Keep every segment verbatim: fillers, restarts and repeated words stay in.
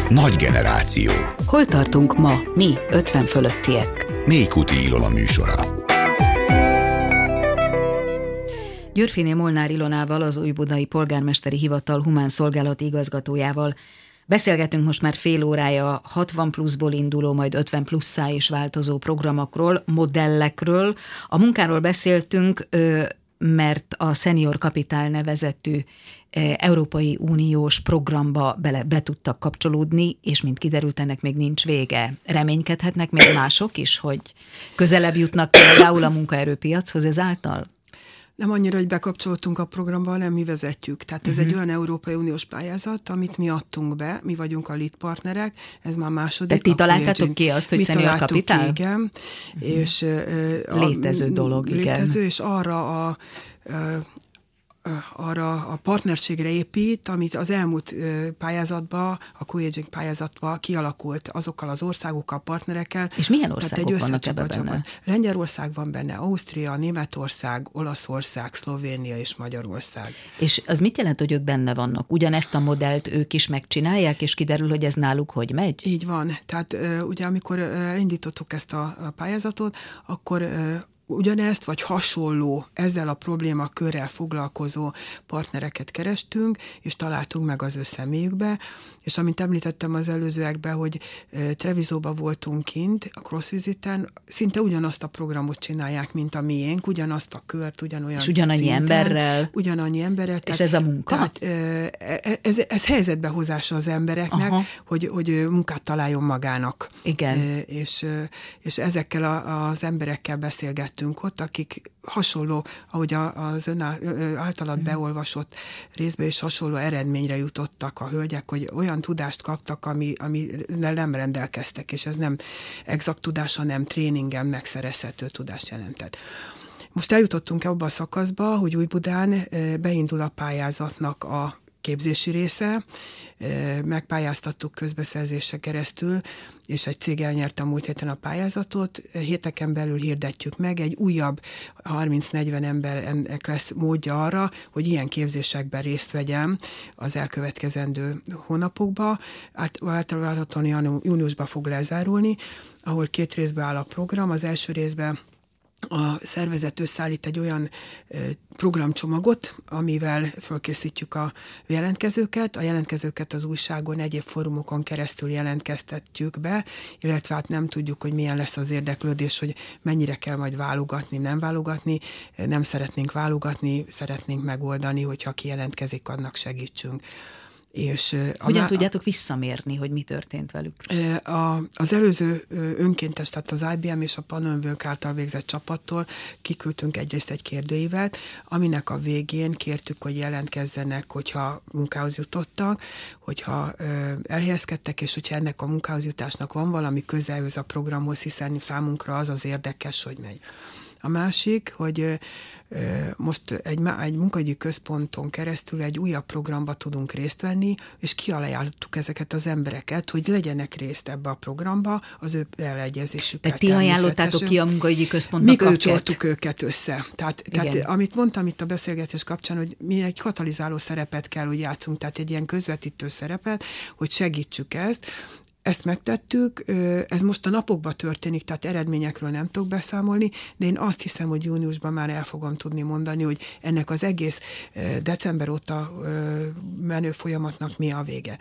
Nagy generáció. Hol tartunk ma, mi, ötven fölöttiek? Mélykuti Ilona műsora. Győrfiné Molnár Ilonával, az Újbudai Polgármesteri Hivatal humán szolgálati igazgatójával beszélgetünk most már fél órája hatvan pluszból induló, majd ötven plusszá is változó programokról, modellekről. A munkáról beszéltünk, mert a Senior Capital nevezetű Európai Uniós programba bele, be tudtak kapcsolódni, és mint kiderült, ennek még nincs vége. Reménykedhetnek még mások is, hogy közelebb jutnak például a munkaerőpiachoz ezáltal? Nem annyira, hogy bekapcsoltunk a programba, hanem mi vezetjük. Tehát ez uh-huh. egy olyan Európai Uniós pályázat, amit mi adtunk be, mi vagyunk a lead partnerek, ez már második. De ti találtátok ki azt, hogy Senior Capital? Ki, igen. Uh-huh. És, a, létező dolog, létező, igen. Létező, és arra a... a arra a partnerségre épít, amit az elmúlt pályázatban, a co-aging pályázatban kialakult azokkal az országokkal, partnerekkel. És milyen országok egy vannak ebben benne? Lengyelország van benne, Ausztria, Németország, Olaszország, Szlovénia és Magyarország. És az mit jelent, hogy ők benne vannak? Ugyanezt a modellt ők is megcsinálják, és kiderül, hogy ez náluk hogy megy? Így van. Tehát ugye amikor elindítottuk ezt a pályázatot, akkor ugyanezt, vagy hasonló, ezzel a problémakörrel foglalkozó partnereket kerestünk, és találtunk meg az ő személyükbe, és amint említettem az előzőekben, hogy Trevisoba voltunk kint, a CrossVisiten, szinte ugyanazt a programot csinálják, mint a miénk, ugyanazt a kört, ugyanolyan és ugyanannyi szinten, emberrel. Ugyanannyi emberrel. És tehát, ez a munka? Tehát ez, ez helyzetbehozása az embereknek, hogy, hogy munkát találjon magának. Igen. És, és ezekkel a, az emberekkel beszélgettünk ott, akik hasonló, ahogy az ön általad beolvasott részben is hasonló eredményre jutottak a hölgyek, hogy olyan tudást kaptak, ami, ami nem rendelkeztek, és ez nem exakt tudás, hanem tréningen megszerezhető tudást jelentett. Most eljutottunk abba a szakaszba, hogy Újbudán beindul a pályázatnak a képzési része, megpályáztattuk közbeszerzésre keresztül, és egy cég elnyerte a múlt héten a pályázatot, héteken belül hirdetjük meg, egy újabb harminc-negyven embernek lesz módja arra, hogy ilyen képzésekben részt vegyem az elkövetkezendő hónapokban. Általában júniusban fog lezárulni, ahol két részben áll a program. Az első részben a szervezet összeállít egy olyan programcsomagot, amivel fölkészítjük a jelentkezőket. A jelentkezőket az újságon, egyéb fórumokon keresztül jelentkeztetjük be, illetve hát nem tudjuk, hogy milyen lesz az érdeklődés, hogy mennyire kell majd válogatni, nem válogatni. Nem szeretnénk válogatni, szeretnénk megoldani, hogyha ki jelentkezik, annak segítsünk. És hogyan a, tudjátok visszamérni, hogy mi történt velük? A, az előző önkéntes, tehát az I B M és a Panonvők által végzett csapattól kiküldtünk egyrészt egy kérdőívet, aminek a végén kértük, hogy jelentkezzenek, hogyha munkához jutottak, hogyha elhelyezkedtek, és hogyha ennek a munkához jutásnak van valami közelhöz a programhoz, hiszen számunkra az az érdekes, hogy megy. A másik, hogy most egy, egy munkahogyi központon keresztül egy újabb programba tudunk részt venni, és kiajánlottuk ezeket az embereket, hogy legyenek részt ebbe a programba, az ő beleegyezésükkel. Tehát ti ajánlottátok ki a munkahogyi központnak Mi kapcsoltuk őket, őket össze. Tehát, tehát amit mondtam itt a beszélgetés kapcsán, hogy mi egy katalizáló szerepet kell, hogy játszunk, tehát egy ilyen közvetítő szerepet, hogy segítsük ezt. Ezt megtettük, ez most a napokban történik, tehát eredményekről nem tudok beszámolni, de én azt hiszem, hogy júniusban már el fogom tudni mondani, hogy ennek az egész december óta menő folyamatnak mi a vége.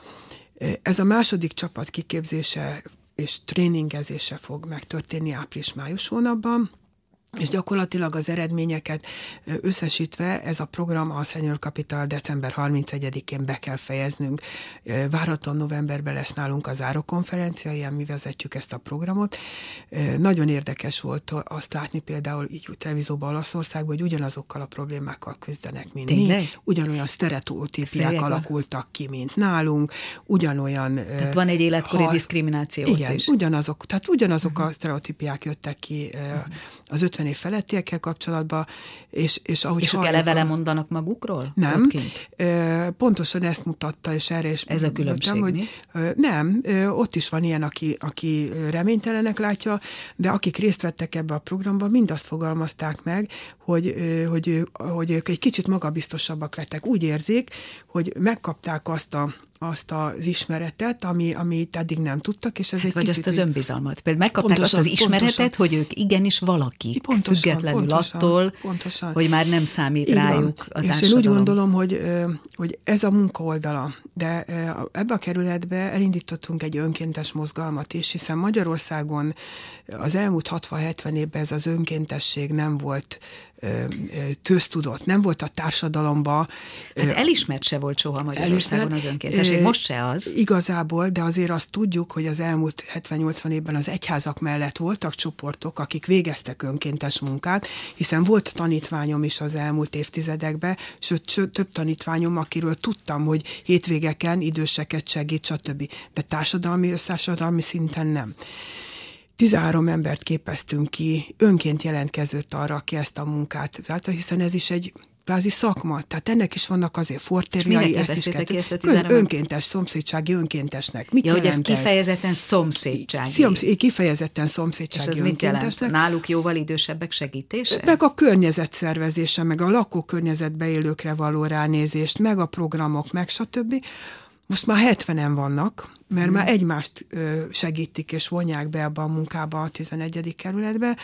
Ez a második csapat kiképzése és tréningezése fog megtörténni április-május hónapban, és gyakorlatilag az eredményeket összesítve ez a program a Senior Capital december harmincegyedikén be kell fejeznünk. Várhatóan novemberben lesz nálunk a zárókonferencia, ilyen mi vezetjük ezt a programot. Nagyon érdekes volt azt látni például így Trevisoba, Olaszországban, hogy ugyanazokkal a problémákkal küzdenek, mint Tényleg? mi. Ugyanolyan sztereotípiák alakultak ki, mint nálunk, ugyanolyan... Tehát van egy életkori ha, diszkrimináció igen, is. ugyanazok, tehát ugyanazok uh-huh. a sztereotípiák jöttek ki uh-huh. az ötven év felettiekkel kapcsolatban, és, és ahogy... És ők eleve lemondanak magukról? Nem. Pontosan ezt mutatta, és erre is... Ez a különbség, mondtam, hogy nem, ott is van ilyen, aki, aki reménytelenek látja, de akik részt vettek ebbe a programba, mind azt fogalmazták meg, hogy, hogy, hogy ők egy kicsit magabiztosabbak lettek. Úgy érzik, hogy megkapták azt a azt az ismeretet, ami, amit eddig nem tudtak, és ez hát egy vagy kicsit... azt az önbizalmat. Például megkapták pontosan, azt az ismeretet, pontosan. hogy ők igenis valakik, pontosan, függetlenül pontosan, attól, pontosan. hogy már nem számít Így rájuk van. a társadalom. És én úgy gondolom, hogy, hogy ez a munka oldala, de ebbe a kerületbe elindítottunk egy önkéntes mozgalmat is, hiszen Magyarországon az elmúlt hatvan-hetven évben ez az önkéntesség nem volt köztudott, nem volt a társadalomba. Hát elismert se volt soha Magyarországon az önkéntesség, most se az. Igazából, de azért azt tudjuk, hogy az elmúlt hetven-nyolcvan évben az egyházak mellett voltak csoportok, akik végeztek önkéntes munkát, hiszen volt tanítványom is az elmúlt évtizedekben, sőt, sőt több tanítványom, akiről tudtam, hogy hétvégeken időseket segít, stb. De társadalmi, össztársadalmi szinten nem. tizenhárom embert képeztünk ki, önként jelentkezőt arra, aki ezt a munkát válta, hiszen ez is egy kvázi szakma, tehát ennek is vannak azért fortérjai, ezt is kell. Köz, önkéntes, szomszédsági önkéntesnek. Mit ja, hogy ez ez? kifejezetten szomszédsági. Szomszéd, kifejezetten szomszédsági és az önkéntesnek. Náluk jóval idősebbek segítése? Meg a környezet szervezése, meg a lakókörnyezetbe élőkre való ránézést, meg a programok, meg stb. Most már hetvenen vannak, mert hmm. már egymást segítik és vonják be abba a munkába a tizenegyedik kerületbe,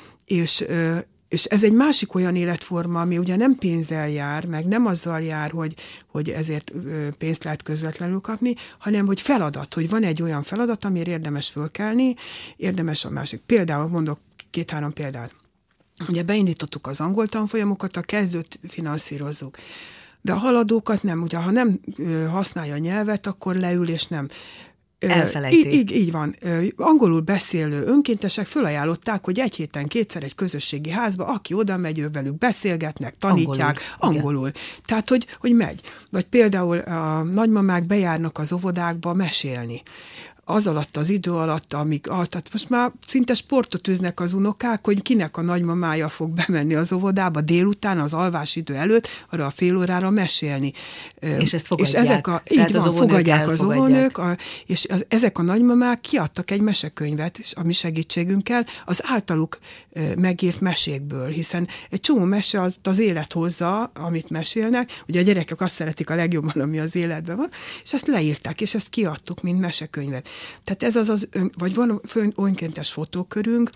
és, és ez egy másik olyan életforma, ami ugye nem pénzzel jár, meg nem azzal jár, hogy, hogy ezért pénzt lehet közvetlenül kapni, hanem hogy feladat, hogy van egy olyan feladat, amire érdemes fölkelni, érdemes a másik. Például mondok két-három példát. Ugye beindítottuk az angol tanfolyamokat, a kezdőt finanszírozzuk. De a haladókat nem, ugye ha nem használja a nyelvet, akkor leül és nem. Elfelejti. Így, így, így van. Angolul beszélő önkéntesek fölajánlották, hogy egy héten kétszer egy közösségi házba, aki oda megy, ő velük beszélgetnek, tanítják angolul. angolul. Tehát, hogy, hogy megy. Vagy például a nagymamák bejárnak az óvodákba mesélni. Az alatt az idő alatt, amíg, tehát most már szinte sportot üznek az unokák, hogy kinek a nagymamája fog bemenni az óvodába délután, az alvás idő előtt, arra a fél órára mesélni. És ezt fogadják. És ezek a, így van, fogadják az óvónők, a, és az, ezek a nagymamák kiadtak egy mesekönyvet, és a mi segítségünkkel, az általuk megírt mesékből, hiszen egy csomó mese az, az élet hozza, amit mesélnek, ugye a gyerekek azt szeretik a legjobban, ami az életben van, és ezt leírták, és ezt kiadtuk, mint mesekönyvet. Tehát ez az az, ön, vagy van önkéntes fotókörünk,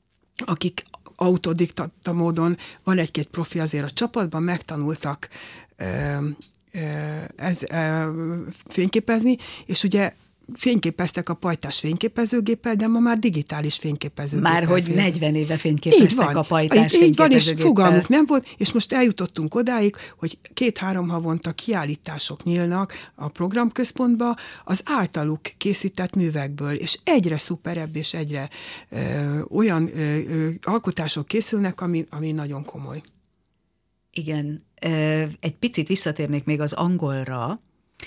akik autodiktatta módon, van egy-két profi azért a csapatban, megtanultak e, e, ez, e, fényképezni, és ugye fényképeztek a pajtás fényképezőgéppel, de ma már digitális fényképezőgéppel. Már hogy negyven éve fényképeztek a pajtás így, így van, és fogalmuk nem volt, és most eljutottunk odáig, hogy két-három havonta kiállítások nyílnak a programközpontba az általuk készített művekből, és egyre szuperebb és egyre ö, olyan ö, ö, alkotások készülnek, ami, ami nagyon komoly. Igen, egy picit visszatérnék még az angolra,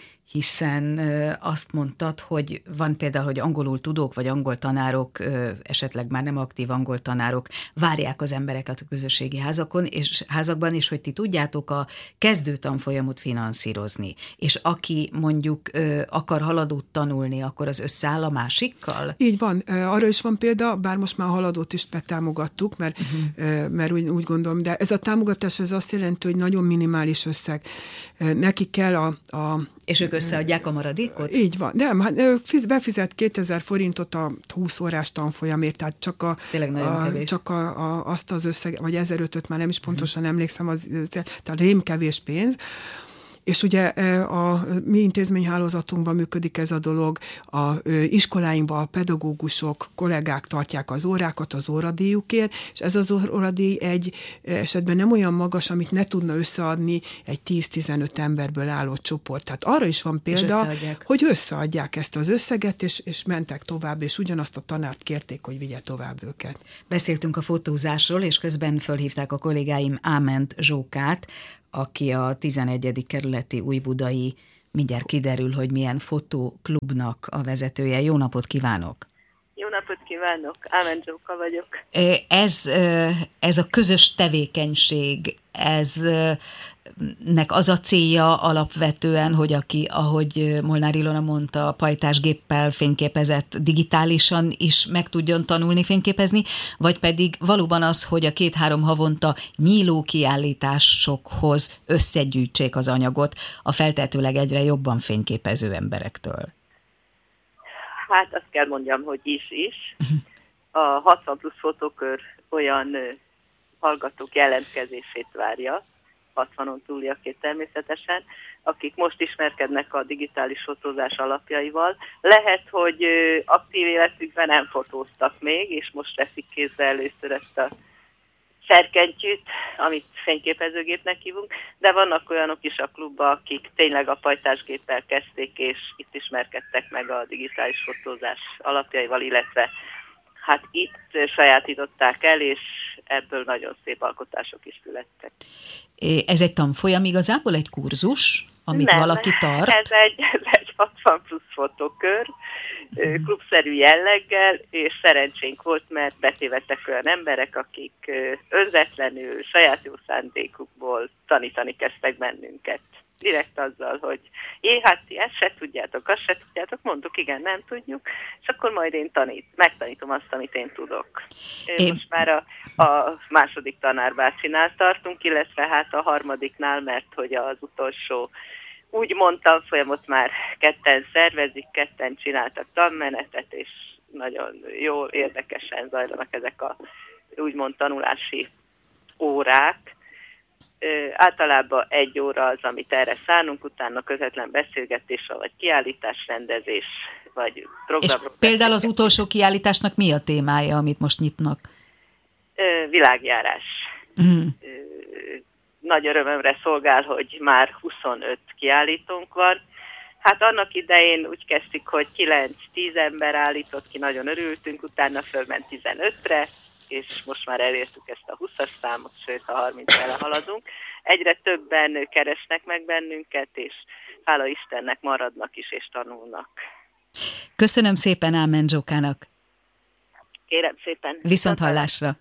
hiszen azt mondtad, hogy van például, hogy angolul tudók, vagy angol tanárok, esetleg már nem aktív angol tanárok várják az embereket a közösségi házakon, és házakban, és hogy ti tudjátok a kezdő tanfolyamot finanszírozni. És aki mondjuk akar haladót tanulni, akkor az összeáll a másikkal? Így van. Arra is van példa, bár most már a haladót is betámogattuk, mert, uh-huh. mert úgy, úgy gondolom, de ez a támogatás ez azt jelenti, hogy nagyon minimális összeg. Neki kell a, a és ők összeadják a maradékot? Így van. Nem, hát befizet kétezer forintot a húsz órás tanfolyamért, tehát csak, a, a, csak a, a, azt az összeg, vagy ezerötöt már nem is pontosan hmm. emlékszem, az, tehát rémkevés pénz. És ugye a mi intézményhálózatunkban működik ez a dolog, a iskoláinkban a pedagógusok, kollégák tartják az órákat az óradíjukért, és ez az óradíj egy esetben nem olyan magas, amit ne tudna összeadni egy tíz-tizenöt emberből álló csoport. Tehát arra is van példa, hogy összeadják ezt az összeget, és, és mentek tovább, és ugyanazt a tanárt kérték, hogy vigye tovább őket. Beszéltünk a fotózásról, és közben fölhívták a kollégáim Áment Zsókát, aki a tizenegyedik kerületi újbudai, mindjárt kiderül, hogy milyen fotóklubnak a vezetője. Jó napot kívánok! Jó napot kívánok! Ámen Zsóka vagyok. Ez, ez a közös tevékenység, ez nek az a célja alapvetően, hogy aki, ahogy Molnár Ilona mondta, pajtásgéppel fényképezett, digitálisan is meg tudjon tanulni fényképezni, vagy pedig valóban az, hogy a két-három havonta nyíló kiállításokhoz összegyűjtsék az anyagot a feltehetőleg egyre jobban fényképező emberektől? Hát azt kell mondjam, hogy is-is. A hatvan plusz fotókör olyan hallgatók jelentkezését várja, hatvanon túliakét természetesen, akik most ismerkednek a digitális fotózás alapjaival. Lehet, hogy aktív életükben nem fotóztak még, és most veszik kézbe először ezt a serkentyűt, amit fényképezőgépnek hívunk, de vannak olyanok is a klubban, akik tényleg a pajtásgéppel kezdték, és itt ismerkedtek meg a digitális fotózás alapjaival, illetve hát itt sajátították el, és ebből nagyon szép alkotások is születtek. Ez egy tanfolyam igazából, egy kurzus, amit Nem, valaki tart? Ez egy, ez egy hatvan plusz fotókör, hmm. klubszerű jelleggel, és szerencsénk volt, mert betévettek olyan emberek, akik önzetlenül, saját jó szándékukból tanítani kezdtek bennünket. Direkt azzal, hogy jé, hát ti ezt se tudjátok, azt se tudjátok, mondtuk, igen, nem tudjuk, és akkor majd én tanít, megtanítom azt, amit én tudok. Én... Most már a, a második tanárbácsinál tartunk, illetve hát a harmadiknál, mert hogy az utolsó, úgy mondtam, folyamot már ketten szervezik, ketten csináltak tanmenetet, és nagyon jól, érdekesen zajlanak ezek a úgymond tanulási órák. Ö, általában egy óra az, amit erre szánunk, utána közvetlen beszélgetés, vagy kiállításrendezés, vagy programok. És például az utolsó kiállításnak mi a témája, amit most nyitnak? Ö, világjárás. Mm. Ö, nagy örömömre szolgál, hogy már huszonöt kiállítónk van. Hát annak idején úgy kezdtük, hogy kilenc-tíz ember állított ki, nagyon örültünk, utána fölment tizenötre, és most már elértük ezt a húszas számot, sőt a harmincra haladunk. Egyre többen keresnek meg bennünket, és hála Istennek maradnak is, és tanulnak. Köszönöm szépen Ámen Zsókának. Kérem szépen. Viszont hallásra.